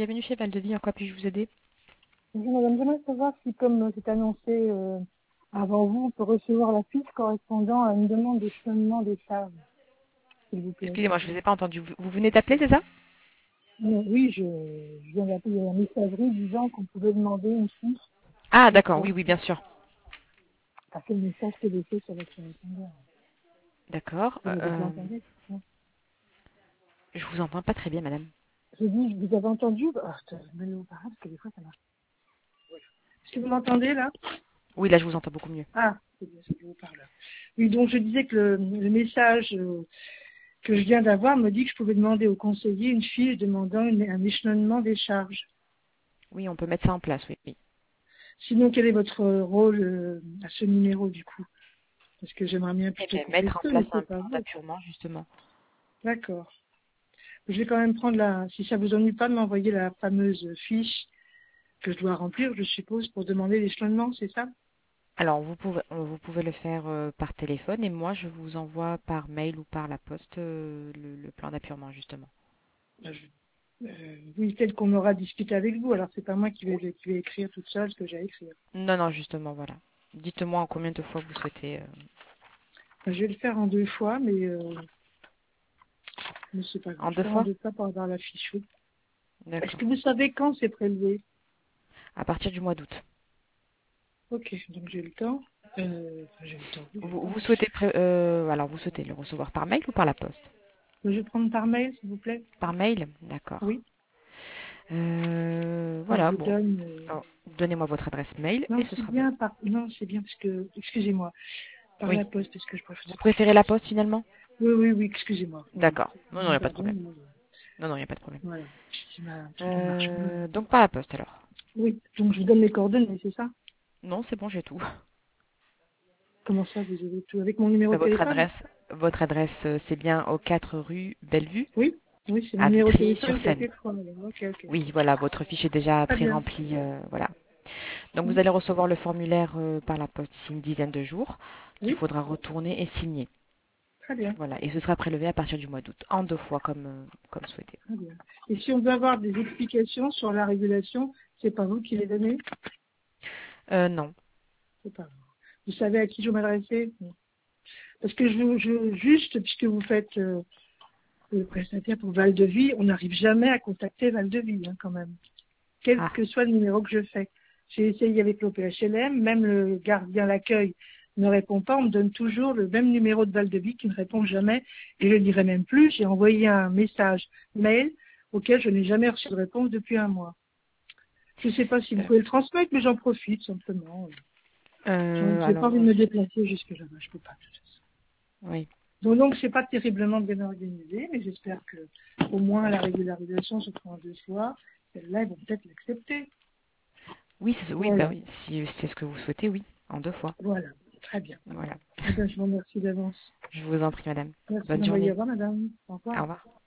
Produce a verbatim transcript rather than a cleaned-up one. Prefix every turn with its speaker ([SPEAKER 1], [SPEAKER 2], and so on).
[SPEAKER 1] bienvenue chez Val-de-Vie. En quoi puis-je vous aider?
[SPEAKER 2] Bonjour madame, j'aimerais savoir si, comme euh, c'est annoncé euh, avant vous, on peut recevoir la fiche correspondant à une demande d'échelonnement des charges, s'il vous plaît.
[SPEAKER 1] Excusez-moi, je ne vous ai pas entendu. Vous, vous venez d'appeler, c'est ça?
[SPEAKER 2] Non, oui, je, je viens d'appeler la messagerie disant qu'on pouvait demander une fiche
[SPEAKER 1] Ah,
[SPEAKER 2] pour
[SPEAKER 1] d'accord,
[SPEAKER 2] ça.
[SPEAKER 1] oui, oui, bien sûr.
[SPEAKER 2] Parce que le message que j'ai fait sur votre répondeur.
[SPEAKER 1] D'accord.
[SPEAKER 2] Vous
[SPEAKER 1] euh,
[SPEAKER 2] l'avez bien
[SPEAKER 1] euh,
[SPEAKER 2] entendu? Non.
[SPEAKER 1] je vous entends pas très bien, madame.
[SPEAKER 2] Je dis, vous avez entendu? Ah, je te mets le haut-parleur parce que des fois ça marche. Est-ce que vous m'entendez là?
[SPEAKER 1] Oui, là, je vous entends beaucoup mieux.
[SPEAKER 2] Ah, c'est bien, c'est le haut-parleur. Oui, donc je disais que le, le message euh, que je viens d'avoir me dit que je pouvais demander au conseiller une fiche demandant une- un échelonnement des charges.
[SPEAKER 1] Oui, on peut mettre ça en place, oui. oui.
[SPEAKER 2] Sinon, quel est votre rôle euh, à ce numéro du coup? Parce que j'aimerais bien
[SPEAKER 1] Eh
[SPEAKER 2] plutôt
[SPEAKER 1] bien,
[SPEAKER 2] couper
[SPEAKER 1] mettre
[SPEAKER 2] le
[SPEAKER 1] en
[SPEAKER 2] feu,
[SPEAKER 1] place
[SPEAKER 2] mais
[SPEAKER 1] un
[SPEAKER 2] c'est pas
[SPEAKER 1] plan
[SPEAKER 2] vous.
[SPEAKER 1] d'appurement, justement.
[SPEAKER 2] D'accord. Je vais quand même prendre la, si ça vous ennuie pas de m'envoyer la fameuse fiche que je dois remplir, je suppose, pour demander l'échelonnement, c'est ça?
[SPEAKER 1] Alors, vous pouvez, on- vous pouvez le faire euh, par téléphone et moi, je vous envoie par mail ou par la poste euh, le, le plan d'appurement, justement.
[SPEAKER 2] Ben, je- euh, oui, tel qu'on aura discuté avec vous. Alors c'est pas moi qui
[SPEAKER 1] Oui.
[SPEAKER 2] vais, qui vais écrire toute seule ce que j'ai à écrire.
[SPEAKER 1] Non, non, justement, voilà. Dites-moi en combien de fois vous souhaitez. euh,
[SPEAKER 2] Ben, je vais le faire en deux fois, mais, euh, mais c'est pas grave.
[SPEAKER 1] En
[SPEAKER 2] Je vais
[SPEAKER 1] deux
[SPEAKER 2] faire en
[SPEAKER 1] fois?
[SPEAKER 2] deux fois pour avoir la fiche. Oui. Est-ce
[SPEAKER 1] D'accord.
[SPEAKER 2] que vous savez quand c'est prélevé?
[SPEAKER 1] À partir du mois d'août.
[SPEAKER 2] Ok, donc j'ai le temps. Euh, enfin, j'ai le temps, oui, j'ai le
[SPEAKER 1] Vous,
[SPEAKER 2] temps.
[SPEAKER 1] vous souhaitez pré- euh, alors vous souhaitez le recevoir par mail ou par la poste?
[SPEAKER 2] Je vais prendre par mail, s'il vous plaît.
[SPEAKER 1] Par mail? D'accord.
[SPEAKER 2] Oui.
[SPEAKER 1] Euh,
[SPEAKER 2] Alors, je
[SPEAKER 1] voilà,
[SPEAKER 2] vous
[SPEAKER 1] bon.
[SPEAKER 2] donne. euh,
[SPEAKER 1] Alors, donnez-moi votre adresse mail et
[SPEAKER 2] Non,
[SPEAKER 1] ce
[SPEAKER 2] c'est
[SPEAKER 1] sera bon.
[SPEAKER 2] bien par. Non, c'est bien parce que. Excusez-moi. Par
[SPEAKER 1] Oui.
[SPEAKER 2] la poste, parce que je préfère.
[SPEAKER 1] Vous préférez la poste finalement?
[SPEAKER 2] Oui, oui, oui. Excusez-moi. Oui.
[SPEAKER 1] D'accord. Non, non, il n'y a pas de
[SPEAKER 2] Pardon.
[SPEAKER 1] problème.
[SPEAKER 2] mais, euh,
[SPEAKER 1] Non, non, il n'y a pas de problème.
[SPEAKER 2] Voilà. C'est ma petite marche.
[SPEAKER 1] Euh, donc par la poste alors.
[SPEAKER 2] Oui. Donc je vous donne mes coordonnées, c'est ça?
[SPEAKER 1] Non, c'est bon, j'ai tout.
[SPEAKER 2] Comment ça, vous avez tout avec mon numéro
[SPEAKER 1] Euh,
[SPEAKER 2] de
[SPEAKER 1] Votre
[SPEAKER 2] téléphone?
[SPEAKER 1] adresse, votre adresse, euh, c'est bien au quatre rue Bellevue,
[SPEAKER 2] Oui. Oui, c'est mon
[SPEAKER 1] à
[SPEAKER 2] numéro de téléphone qui a
[SPEAKER 1] Vitry-sur-Seine.
[SPEAKER 2] été chronologique. Ok, ok.
[SPEAKER 1] Oui, voilà, votre fiche est déjà
[SPEAKER 2] Très bien.
[SPEAKER 1] pré-remplie, euh, voilà. Donc
[SPEAKER 2] Hmm.
[SPEAKER 1] vous allez recevoir le formulaire euh, par la poste d'ici une dizaine de jours qu'il
[SPEAKER 2] Oui,
[SPEAKER 1] faudra retourner et signer.
[SPEAKER 2] très bien.
[SPEAKER 1] Voilà, et ce sera prélevé à partir du mois d'août, en deux fois comme, euh, comme souhaité.
[SPEAKER 2] Très bien. Et si on veut avoir des explications sur la régulation, c'est pas vous qui les donnez?
[SPEAKER 1] Euh, non.
[SPEAKER 2] C'est pas vous. Vous savez à qui je m'adresser? Parce que je, je juste, puisque vous faites euh, le prestataire pour Val-de-Vie, on n'arrive jamais à contacter Val-de-Vie, hein, quand même. Quel
[SPEAKER 1] Ah,
[SPEAKER 2] que soit le numéro que je fais. J'ai essayé avec l'O P H L M, même le gardien l'accueil ne répond pas, on me donne toujours le même numéro de Val-de-Vie qui ne répond jamais. Et je ne dirai même plus, j'ai envoyé un message mail auquel je n'ai jamais reçu de réponse depuis un mois. Je ne sais pas si vous
[SPEAKER 1] euh,
[SPEAKER 2] pouvez le transmettre, mais j'en profite simplement. Je
[SPEAKER 1] euh,
[SPEAKER 2] n'ai pas
[SPEAKER 1] alors,
[SPEAKER 2] envie de
[SPEAKER 1] euh,
[SPEAKER 2] me déplacer jusque là-bas, je peux pas. De toute façon.
[SPEAKER 1] oui.
[SPEAKER 2] Donc, donc c'est pas terriblement bien organisé, mais j'espère que au moins la régularisation se fera en deux fois. Celle-là, ils vont peut-être l'accepter.
[SPEAKER 1] Oui, c'est, oui, bah
[SPEAKER 2] Voilà,
[SPEAKER 1] oui, si c'est ce que vous souhaitez, oui, en deux fois.
[SPEAKER 2] voilà, très bien.
[SPEAKER 1] Voilà.
[SPEAKER 2] Eh bien, je vous remercie d'avance.
[SPEAKER 1] Je vous en prie, madame.
[SPEAKER 2] Merci
[SPEAKER 1] Bonne
[SPEAKER 2] d'envoyer.
[SPEAKER 1] journée.
[SPEAKER 2] Au revoir, madame. Au
[SPEAKER 1] Au
[SPEAKER 2] revoir.
[SPEAKER 1] revoir.